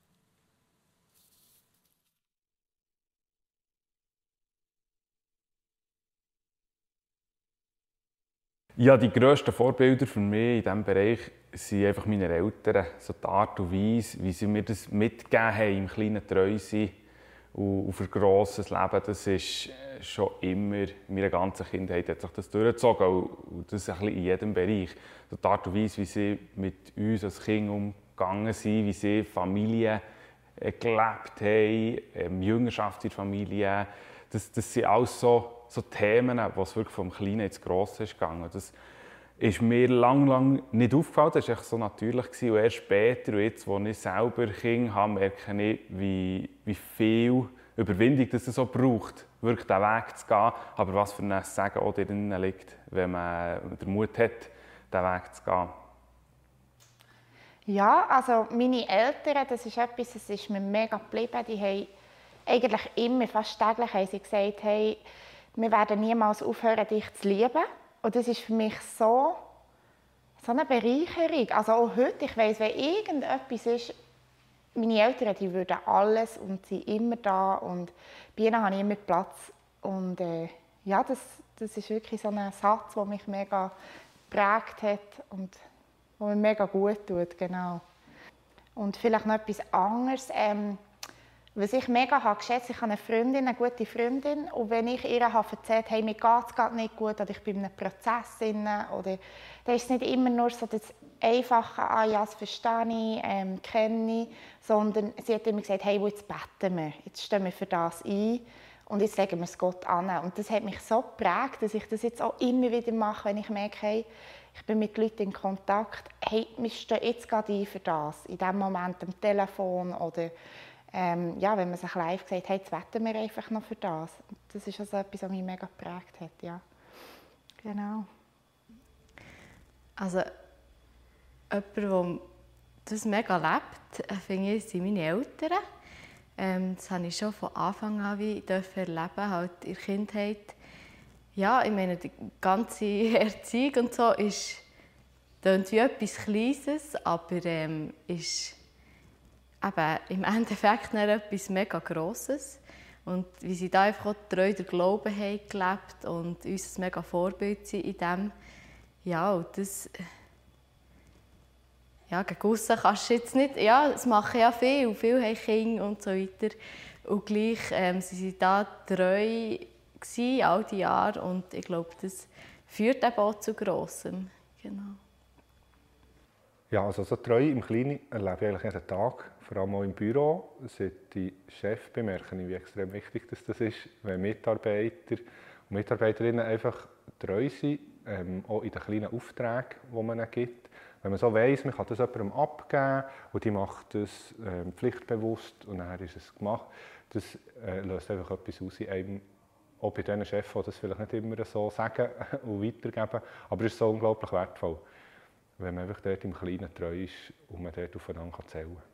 Ja, die grössten Vorbilder für mich in diesem Bereich sind einfach meine Eltern. So die Art und Weise, wie sie mir das mitgegeben haben, im kleinen Treu sein und für grosses Leben, das ist schon immer, in meiner ganzen Kindheit hat sich das durchgezogen. Und das ein bisschen in jedem Bereich. So die Art und Weise, wie sie mit uns als Kind umgegangen sind, wie sie Familie gelebt haben, Jüngerschaft in der Familie, das, das sind alles so so Themen, wo es wirklich vom Kleinen ins Grosse ist gegangen. Das ist mir lang, lang nicht aufgefallen. Das war echt so natürlich. Und erst später, und jetzt, als ich selber Kinder habe, merke ich, wie, wie viel Überwindung das es so braucht, wirklich diesen Weg zu gehen. Aber was für ein Segen auch darin liegt, wenn man den Mut hat, diesen Weg zu gehen. Ja, also meine Eltern, das ist etwas, das ist mir mega geblieben. Die haben eigentlich immer, fast täglich haben sie gesagt, hey, wir werden niemals aufhören, dich zu lieben. Und das ist für mich so, so eine Bereicherung. Also auch heute, ich weiss, wenn irgendetwas ist, meine Eltern, die würden alles und sind immer da. Und bei ihnen habe ich immer Platz. Und äh, ja, das, das ist wirklich so ein Satz, der mich mega geprägt hat und der mir mega gut tut. Genau. Und vielleicht noch etwas anderes. Ähm, Was ich mega habe geschätzt, ich habe eine Freundin, eine gute Freundin, und wenn ich ihr habe erzählt, hey, mir geht es gerade nicht gut, oder ich bin in einem Prozess drin, oder dann ist es nicht immer nur so das einfache, ah ja, das verstehe ich, ähm, kenne ich, sondern sie hat immer gesagt, hey, jetzt beten wir, jetzt stehen wir für das ein. Und jetzt legen wir es Gott an. Und das hat mich so geprägt, dass ich das jetzt auch immer wieder mache, wenn ich merke, hey, ich bin mit Leuten in Kontakt, hey, wir stehen jetzt gerade ein für das, in diesem Moment am Telefon oder ähm, ja, wenn man sich live sagt, hey, jetzt wetten wir einfach noch für das. Das ist also etwas, was mich mega geprägt hat, ja. Genau. Also, jemand, der das mega lebt, finde ich, sind meine Eltern. Ähm, das habe ich schon von Anfang an wie erleben, halt in der Kindheit. Ja, ich meine, die ganze Erziehung und so ist klingt wie etwas Kleines, aber ähm, ist eben im Endeffekt nicht etwas mega Grosses. Und wie sie da einfach auch treu den Glauben haben gelebt und uns ein mega Vorbild sind in dem, ja, und das, ja, gegen aussen kannst du jetzt nicht, ja, es machen ja viele, viele haben Kinder und so weiter. Und gleich ähm, sie sind da treu gewesen, all die Jahre, und ich glaube, das führt eben auch zu Grossem. Genau. Ja, also so treu im Kleinen erlebe ich eigentlich jeden Tag, vor allem auch im Büro. Seit ich Chef bin, merke ich, wie extrem wichtig das ist, wenn Mitarbeiter und Mitarbeiterinnen einfach treu sind, ähm, auch in den kleinen Aufträgen, die man ihnen gibt. Wenn man so weiss, man kann das jemandem abgeben und die macht das äh, pflichtbewusst und dann ist es gemacht, das äh, löst einfach etwas aus in einem, auch bei diesen Chefs, die das vielleicht nicht immer so sagen und weitergeben, aber es ist so unglaublich wertvoll, wenn man einfach dort im Kleinen treu ist und man dort aufeinander zählen kann.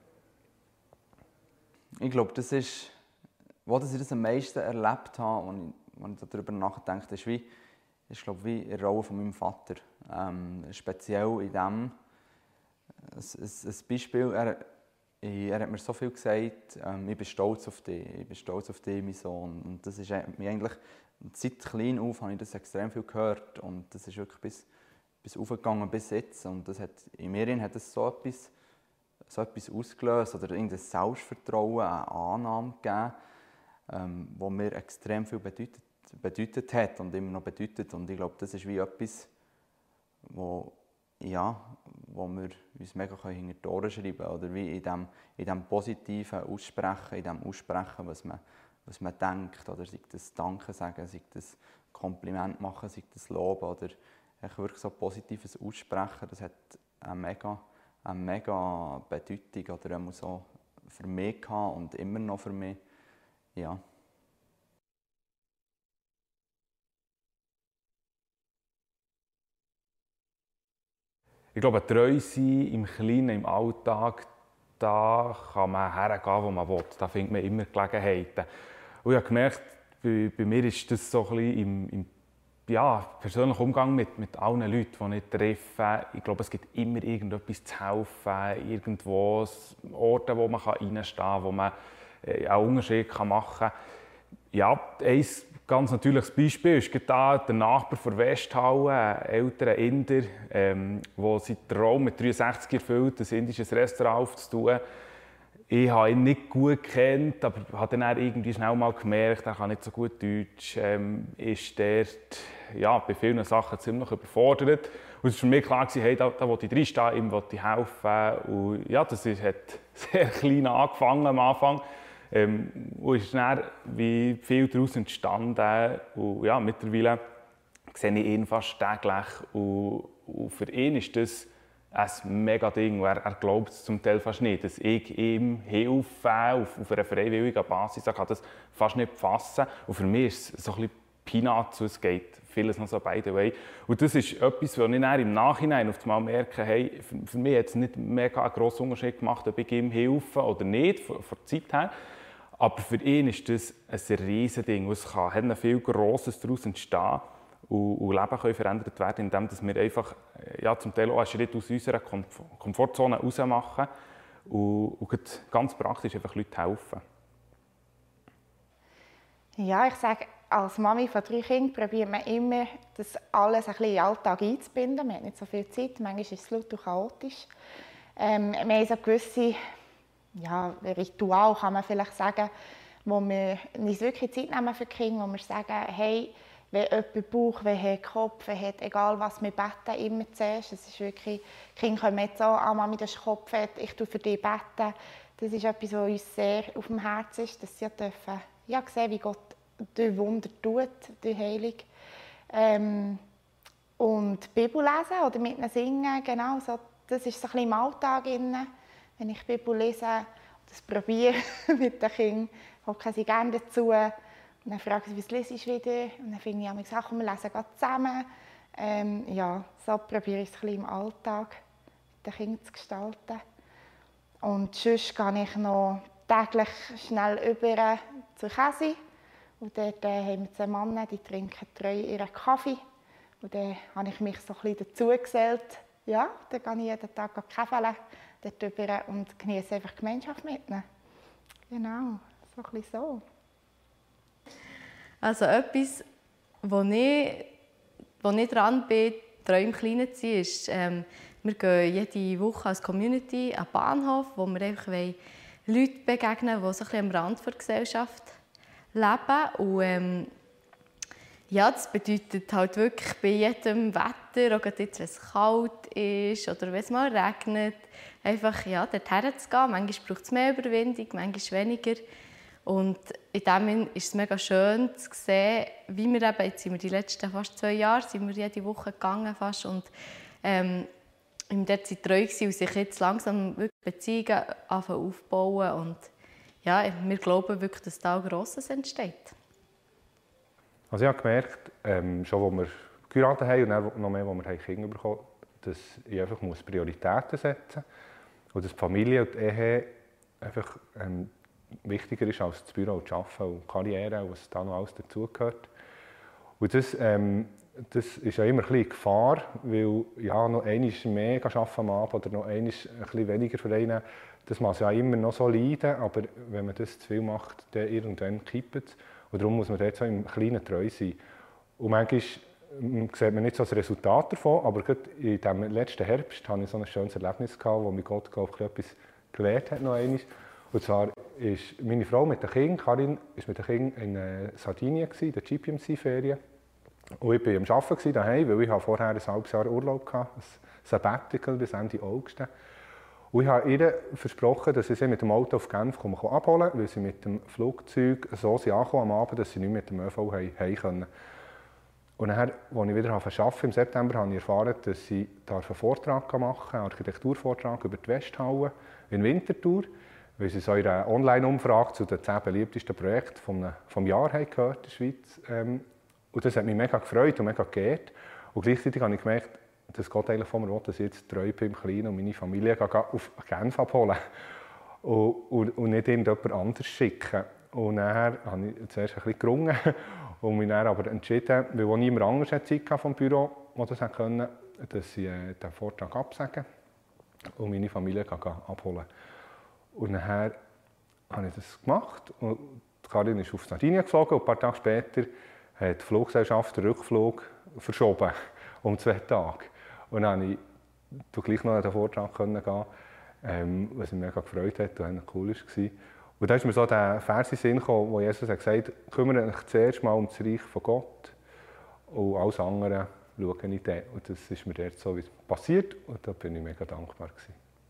Ich glaube, das ist, wo ich das am meisten erlebt habe, und wenn ich darüber nachdenke, ist, wie, ist glaube wie in der Rolle von meinem Vater. Ähm, speziell in dem, ein, ein, ein Beispiel, er, er hat mir so viel gesagt, ähm, ich bin stolz auf dich, ich bin stolz auf dich, mein Sohn. Und das ist mir eigentlich, seit klein auf habe ich das extrem viel gehört, und das ist wirklich bis, bis aufgegangen bis jetzt. Und das hat, in mir hat das so etwas, so etwas ausgelöst oder irgendein Selbstvertrauen, eine Annahme gegeben, ähm, wo mir extrem viel bedeutet, bedeutet hat und immer noch bedeutet. Und ich glaube, das ist wie etwas, wo, ja, wo wir uns mega hinter die Ohren schreiben können. Oder wie in dem, in dem positiven Aussprechen, in dem Aussprechen, was man, was man denkt. Oder sei das Danke sagen, sei das Kompliment machen, sei das Loben. Oder wirklich so positives Aussprechen, das hat eine mega, eine mega Bedeutung. Oder immer so für mich gehabt und immer noch für mich. Ja. Ich glaube, treu sein im Kleinen, im Alltag, da kann man hergehen, wo man will. Da findet man immer Gelegenheiten. Und ich habe gemerkt, bei, bei mir ist das so ein bisschen im, im ja, persönlichen Umgang mit, mit allen Leuten, die ich treffe. Ich glaube, es gibt immer irgendetwas zu helfen, irgendwo Orte, wo man reinstehen kann, wo man einen Unterschied machen kann. Ja, ein ganz natürliches Beispiel ist da der Nachbar der Westhalle, ein älterer Inder, ähm, der seinen Traum mit dreiundsechzig erfüllt, ein indisches Restaurant aufzutun. Ich habe ihn nicht gut gekannt, aber habe dann irgendwie schnell mal gemerkt, er kann nicht so gut Deutsch, ähm, ist dort ja, bei vielen Sachen ziemlich überfordert. Und es war für mich klar, hey, da, da will ich reinstehen, ihm will ich helfen. Und ja, das ist, hat sehr klein angefangen am Anfang. Ähm, und ist dann wie viel daraus entstanden. Und ja, mittlerweile sehe ich ihn fast täglich. Und, und für ihn ist das ein mega Ding. Er, er glaubt es zum Teil fast nicht, dass ich ihm helfe auf, auf einer freiwilligen Basis. Er kann das fast nicht fassen. Und für mich ist es so ein bisschen Peanuts, es geht vieles noch so by the way. Und das ist etwas, wo ich dann im Nachhinein auf einmal merke, hey, für, für mich hat es nicht mega einen grossen Unterschied gemacht, ob ich ihm helfe oder nicht, von, von der Zeit her. Aber für ihn ist das ein riesiges Ding. Es kann ein viel Grosses daraus entstehen und, und Leben können verändert werden, indem wir einfach ja, zum Teil auch einen Schritt aus unserer Komfortzone raus machen und, und ganz praktisch einfach Leuten helfen. Ja, ich sage, als Mami von drei Kindern probiert man immer, das alles ein bisschen in den Alltag einzubinden. Man hat nicht so viel Zeit, manchmal ist es laut und chaotisch. Ähm, wir haben so gewisse ja, Ritual, kann man vielleicht sagen, wo wir uns wirklich Zeit nehmen für die Kinder, wo wir sagen, hey, wenn jemand Bauch, wenn jemand Kopf hat, egal was, wir beten immer zuerst. Es ist wirklich, die Kinder kommen jetzt so, ah, Mami, das ist Kopf, ich tue für dich beten. Das ist etwas, was uns sehr auf dem Herzen ist, dass sie dürfen, ja, sehen, wie Gott durch Wunder tut, durch Heilung. Ähm, und die Bibel lesen oder mit ihnen singen, genau, so, das ist so ein bisschen im Alltag drin. Wenn ich die Bibel lese, das probiere mit den Kindern, hocken sie gerne dazu. Und dann fragen sie, was lese ich wieder? Und dann finde ich auch Sachen, wir lesen gerade zusammen. Ähm, ja, so probiere ich es ein bisschen im Alltag mit den Kindern zu gestalten. Und sonst gehe ich noch täglich schnell über zu Käse. Und dort äh, haben wir zwei Männer, die trinken treu ihren Kaffee. Und dann habe ich mich so ein bisschen dazugesellt. Ja, dann gehe ich jeden Tag Kaffee dort rüber und genieße einfach die Gemeinschaft mit ihnen. Genau, so ein bisschen so. Also etwas, wo ich, wo ich dran bin, treu im Kleinen zu sein, ist, ähm, wir gehen jede Woche als Community an den Bahnhof, wo wir einfach Leute begegnen, die so ein bisschen am Rand der Gesellschaft leben. Und, ähm, ja, das bedeutet halt wirklich bei jedem Wetter, auch jetzt, wenn es kalt ist oder wenn es mal regnet, einfach ja, dorthin zu gehen. Manchmal braucht es mehr Überwindung, manchmal weniger. Und in dem Sinne ist es mega schön zu sehen, wie wir eben, jetzt sind wir die letzten fast zwei Jahre, sind wir jede Woche gegangen fast und ähm, dort sind treu gewesen und sich jetzt langsam wirklich Beziehungen anfangen aufbauen und ja, wir glauben wirklich, dass da Grosses entsteht. Also ich habe gemerkt, ähm, schon als wir geheiratet haben und dann noch mehr, als wir Kinder bekommen haben, dass ich einfach Prioritäten setzen muss und dass die Familie und die Ehe einfach ähm, wichtiger ist als das Büro und das Arbeiten und die Karriere und was da noch alles dazugehört. Und das, ähm, das ist ja immer ein bisschen Gefahr, weil ja, noch einmal mehr arbeiten am Abend oder noch einmal ein bisschen weniger verdienen, das muss ja immer noch so leiden, aber wenn man das zu viel macht, dann irgendwann kippt es. Und darum muss man dort so im Kleinen treu sein. Und manchmal sieht man nicht so das Resultat davon, aber gerade in diesem letzten Herbst hatte ich so ein schönes Erlebnis gehabt, wo mir Gott, glaube ich, etwas gelehrt hat noch einmal. Und zwar ist meine Frau mit den Kindern, Karin, ist mit den Kindern in Sardinien in der G P M C-Ferien. Und ich war am Arbeiten daheim, weil ich vorher ein halbes Jahr Urlaub hatte, ein Sabbatical bis Ende August. Und ich habe ihr versprochen, dass ich sie mit dem Auto auf Genf abholen kann, weil sie mit dem Flugzeug so angekommen am Abend, dass sie nicht mit dem ÖV heim können. Und dann, als ich wieder arbeiten im September, habe ich erfahren, dass sie einen Vortrag machen darf, einen Architekturvortrag über die Westhalle in Winterthur, weil sie so in einer Online-Umfrage zu den zehn beliebtesten Projekten vom, vom Jahr haben gehört in der Schweiz. Und das hat mich mega gefreut und mega geehrt. Und gleichzeitig habe ich gemerkt, dass Gott eigentlich von mir will, dass ich jetzt treu bin im Kleinen und meine Familie auf Genf abholen und, und, und nicht irgendjemand anderes schicken. Und dann habe ich zuerst ein bisschen gerungen und mich dann aber entschieden, weil auch niemand anderes Zeit hatte vom Büro, der das konnte, dass ich äh, den Vortrag absagen und meine Familie abholen. Und dann habe ich das gemacht. Und Karin ist auf Sardinien geflogen und ein paar Tage später hat die Fluggesellschaft den Rückflug verschoben, um zwei Tage. Und dann konnte ich gleich noch an den Vortrag gehen, ähm, was mich mega gefreut hat und cool war. Und dann ist mir so der Vers in den Sinn gekommen, wo Jesus hat gesagt hat, kümmere dich zuerst mal um das Reich von Gott und alles andere schaue ich dann. Und das ist mir dort so passiert und da bin ich mega dankbar gewesen.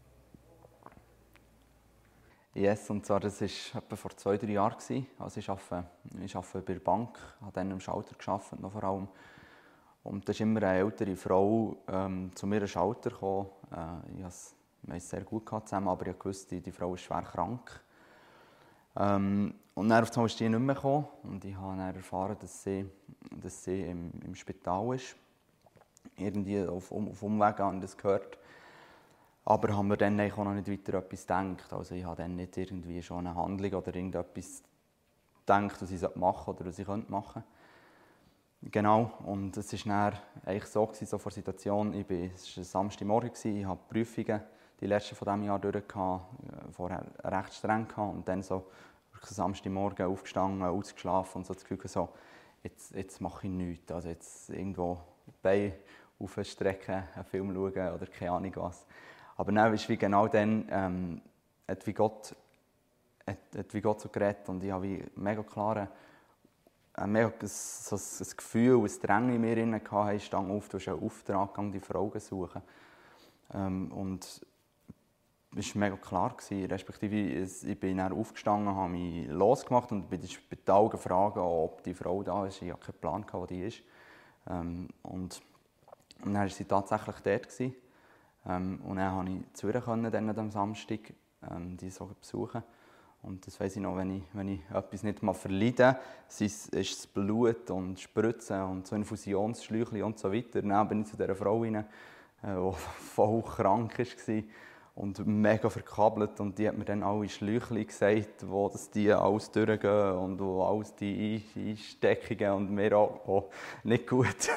Yes, und zwar, das war etwa vor zwei, drei Jahren. Also ich arbeite, ich arbeite bei der Bank, habe dann am Schalter gearbeitet, noch vor allem. Und da ist immer eine ältere Frau ähm, zu mir am Schalter gekommen. Äh, ich hatte es sehr gut zusammen, aber ich wusste, die Frau ist schwer krank. Ähm, und dann auf einmal ist die nicht mehr gekommen und ich habe dann erfahren, dass sie, dass sie im, im Spital ist. Irgendwie auf, auf Umwegen habe ich das gehört. Aber haben wir dann auch noch nicht weiter etwas gedacht. Also ich habe dann nicht irgendwie schon eine Handlung oder irgendetwas gedacht, was ich machen oder was ich machen könnte. Genau, und es war dann eigentlich so, so vor der Situation, ich war, es war ein Samstagmorgen, ich habe die Prüfungen, die letzten von diesem Jahr durch, vorher recht streng gehabt, und dann so Samstagmorgen aufgestanden, ausgeschlafen und so das Gefühl, so, jetzt, jetzt mache ich nichts, also jetzt irgendwo die Beine aufstrecken, einen Film schauen oder keine Ahnung was. Aber dann ist wie genau dann, ähm, hat wie Gott, hat, hat wie Gott so geredet und ich habe wie mega klare, ein mega so ein Gefühl, ein Drängen in mir drin gehabt, hey, stang auf, du hast einen Auftrag, geh die Frau suchen. Ähm, und war mega klar gewesen, respektive ich bin dann aufgestanden, habe mich losgemacht und bin bei den Augen fragen, ob die Frau da ist. Ich hatte keinen Plan, wo die ist. Ähm, und, und dann war sie tatsächlich dort gewesen. Ähm, und dann konnte ich zu ihr können, dann am Samstag ähm, die so besuchen. Und das weiss ich noch, wenn ich, wenn ich etwas nicht mal verleide, ist es Blut und Spritzen und so Infusionsschläuche und so weiter. Dann bin ich zu dieser Frau rein, die voll krank war und mega verkabelt. Und die hat mir dann alle Schläuche gesagt, wo das die alles durchgehen und wo alles die Einsteckungen und mir auch oh, nicht gut.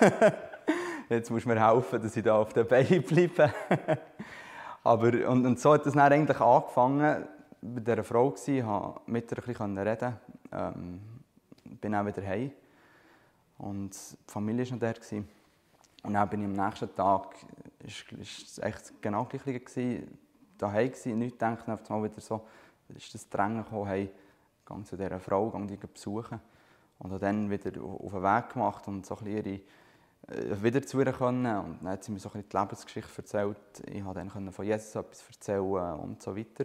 Jetzt musst du mir helfen, dass ich da auf den Beinen bleibe. Aber, und, und so hat es dann eigentlich angefangen. Bei dieser Frau gsi, konnte mit ihr ein bisschen reden. Ähm, bin auch wieder heim. Und die Familie war noch dort. Und dann bin ich am nächsten Tag, ist es echt genau das Gleiche gewesen, daheim gsi, nichts gedacht, auf einmal wieder so, ist das Drängen gekommen, hey, geh zu dieser Frau, geh die besuchen. Und habe dann wieder auf den Weg gemacht und so ein bisschen ihre, äh, wieder zu ihr können. Und dann hat sie mir so ein bisschen die Lebensgeschichte erzählt. Ich konnte dann von Jesus etwas erzählen und so weiter.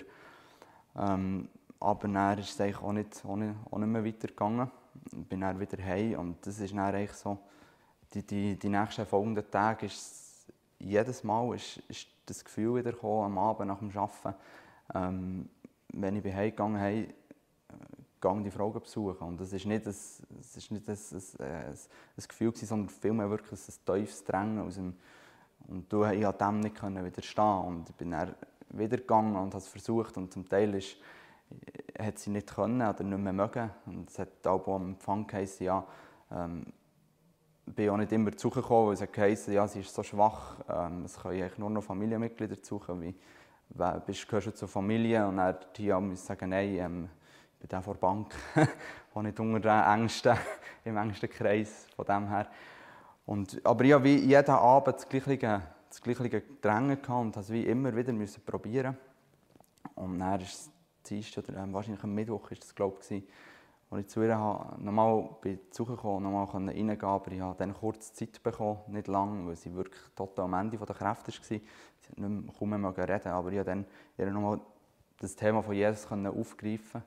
Ähm, aber dann ist es eigentlich auch nicht, auch nicht, auch nicht mehr weitergegangen. Ich bin dann wieder heim und das ist dann eigentlich so, die, die, die nächsten folgenden Tage ist jedes Mal ist, ist das Gefühl wieder gekommen, am Abend nach dem Arbeiten, ähm, wenn ich heimgegangen bin, gehe die Frau besuchen. Und das ist nicht ein, das ist nicht ein, ein, ein, ein Gefühl, sondern vielmehr wirklich ein tiefes Drängen aus dem, und du, ich konnte dem nicht widerstehen. Und ich bin dann wieder gegangen und habe es versucht. Und zum Teil ist, hat sie nicht können oder nicht mehr mögen. Und es hat auch am Empfang geheißen, ja, ähm, ich bin auch nicht immer zu gekommen, weil es geheißen, ja, sie ist so schwach, ähm, es können eigentlich nur noch Familienmitglieder suchen, wie bist, gehörst du zur Familie? Und dann hier muss ich sagen, nein, ähm, ich bin der vor der Bank, auch nicht unter den engsten, im engsten Kreis von dem her. Und, aber ich habe wie jeden Abend das gleiche, das gleiche Drängen gehabt und musste es wie immer wieder probieren. Und dann ist es Dienstag oder ähm, wahrscheinlich am Mittwoch ist das, glaube ich, als ich zu ihr habe, nochmal bin zugekommen, nochmal reingehen konnte, aber ich habe dann kurz Zeit bekommen, nicht lange, weil sie wirklich total am Ende der Kräfte war. Sie hat nicht mehr, kaum mehr reden, aber ich konnte dann ihr nochmal das Thema von Jesus aufgreifen.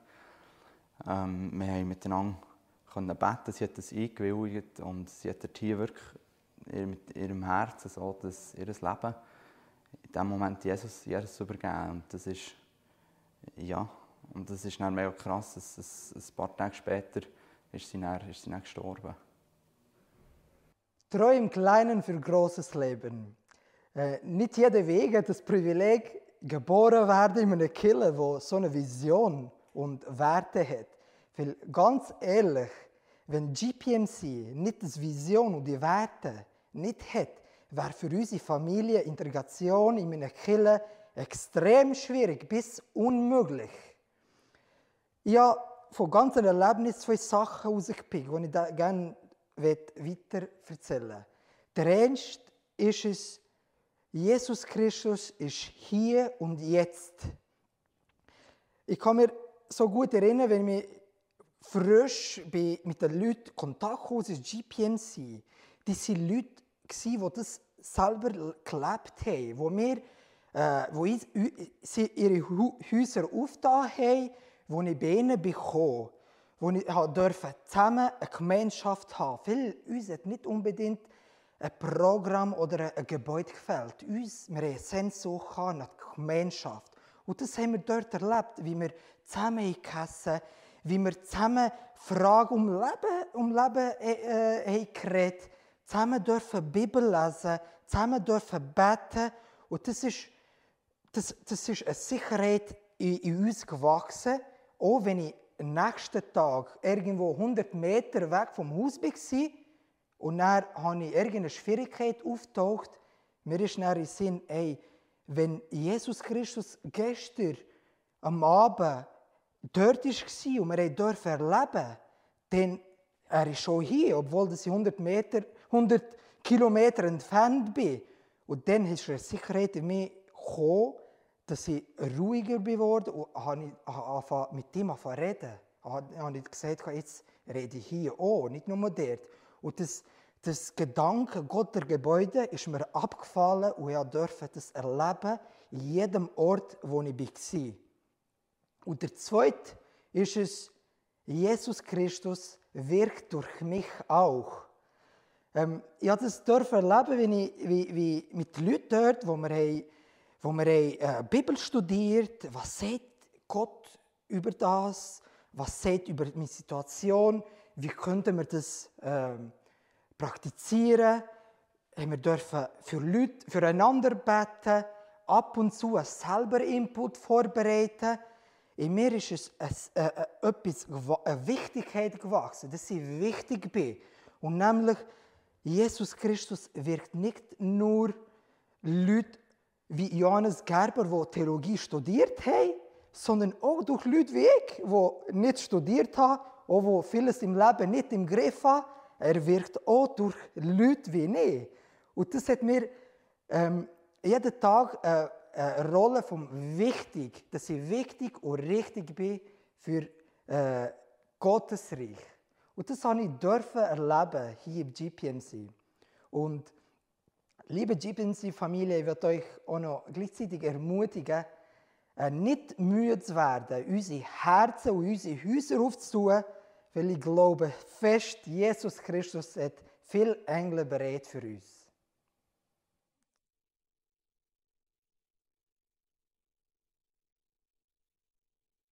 Ähm, wir haben miteinander beten, sie hat das eingewilligt und sie hat hier wirklich mit ihrem Herzen so, dass ihr Leben in diesem Moment Jesus, Jesus übergeben. Und das ist, ja, und das ist dann mega krass, dass es, ein paar Tage später ist sie dann, ist sie dann gestorben. Treu im Kleinen für großes Leben. Äh, nicht jeder Weg hat das Privileg, geboren werden in einer Kirche, wo so eine Vision und Werte hat. Weil ganz ehrlich, wenn G P M C nicht die Vision und die Werte nicht hat, wäre für unsere Familie Integration in einer Kirche extrem schwierig bis unmöglich. Ich habe von ganzen Erlebnissen zwei Sachen herausgepickt, die ich da gerne weiter erzählen möchte. Der erste ist es, Jesus Christus ist hier und jetzt. Ich kann mir so gut erinnern, wenn ich mich frisch mit den Leuten Kontakt hatte aus G P M C. Das waren Leute, die das selber gelebt haben, wo wir, äh, wo ich, sie ihre Häuser aufgetan haben, wo ich bei ihnen bekam, wo ich durfte zusammen eine Gemeinschaft haben. Weil uns hat nicht unbedingt ein Programm oder ein Gebäude gefällt. Uns, wir haben Sehnsucht nach der Gemeinschaft. Und das haben wir dort erlebt, wie wir zusammen gegessen, wie wir zusammen Fragen um Leben, um Leben äh, äh, geredet haben, zusammen dürfen Bibel lesen, zusammen dürfen beten. Und das ist, das, das ist eine Sicherheit in, in uns gewachsen. Auch wenn ich am nächsten Tag irgendwo hundert Meter weg vom Haus war und dann habe ich irgendeine Schwierigkeit auftaucht, mir ist dann in den Sinn, ey, wenn Jesus Christus gestern am Abend dort war und wir durften erleben, dann er ist schon hier, obwohl ich hundert Meter, hundert Kilometer entfernt bin. Und dann ist eine Sicherheit in mir gekommen, dass ich ruhiger geworden bin und habe mit ihm angefangen zu reden. Ich habe gesagt, jetzt rede ich hier auch, nicht nur dort. Und das, das Gedanke Gott der Gebäude ist mir abgefallen und ich durfte das erleben in jedem Ort, wo ich war. Und der zweite ist es, Jesus Christus wirkt durch mich auch. Ähm, ich durfte das dürfen erleben, wie, ich, wie, wie mit Leuten dort, wo wir, haben, wo wir haben, äh, Bibel studiert, was sagt Gott über das, was sagt über meine Situation, wie könnten wir das ähm, praktizieren. Wir dürfen für Leute, füreinander beten, ab und zu selber Input vorbereiten. In mir ist es ein, äh, äh, etwas, eine Wichtigkeit gewachsen, dass ich wichtig bin. Und nämlich, Jesus Christus wirkt nicht nur Leute wie Johannes Gerber, die Theologie studiert haben, sondern auch durch Leute wie ich, die nicht studiert haben, auch die vieles im Leben nicht im Griff haben. Er wirkt auch durch Leute wie ich. Und das hat mir ähm, jeden Tag äh, eine Rolle vom wichtig, dass ich wichtig und richtig bin für äh, Gottes Reich. Und das habe ich dürfen erleben hier im G P M C. Und liebe G P M C-Familie, ich werde euch auch noch gleichzeitig ermutigen, äh, nicht müde zu werden, unsere Herzen und unsere Häuser aufzutun, weil ich glaube fest, Jesus Christus hat viele Engel bereit für uns.